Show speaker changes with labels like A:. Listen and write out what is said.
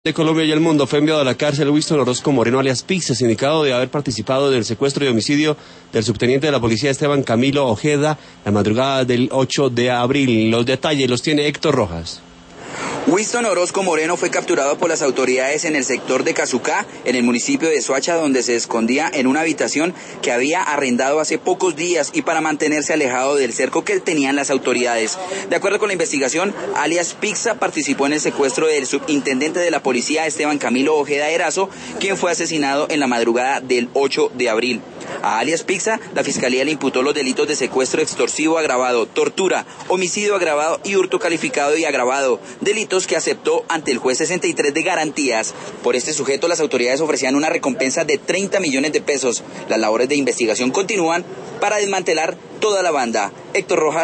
A: De Colombia y el mundo fue enviado a la cárcel Winston Orozco Moreno alias Pizza, sindicado de haber participado del secuestro y homicidio del subteniente de la policía Esteban Camilo Ojeda la madrugada del 8 de abril. Los detalles los tiene Héctor Rojas.
B: Winston Orozco Moreno fue capturado por las autoridades en el sector de Cazucá, en el municipio de Soacha, donde se escondía en una habitación que había arrendado hace pocos días y para mantenerse alejado del cerco que tenían las autoridades. De acuerdo con la investigación, alias Pizza participó en el secuestro del subintendente de la policía Esteban Camilo Ojeda Erazo, quien fue asesinado en la madrugada del 8 de abril. A alias Pizza, la Fiscalía le imputó los delitos de secuestro extorsivo agravado, tortura, homicidio agravado y hurto calificado y agravado, delitos que aceptó ante el juez 63 de garantías. Por este sujeto, las autoridades ofrecían una recompensa de 30 millones de pesos. Las labores de investigación continúan para desmantelar toda la banda. Héctor Rojas.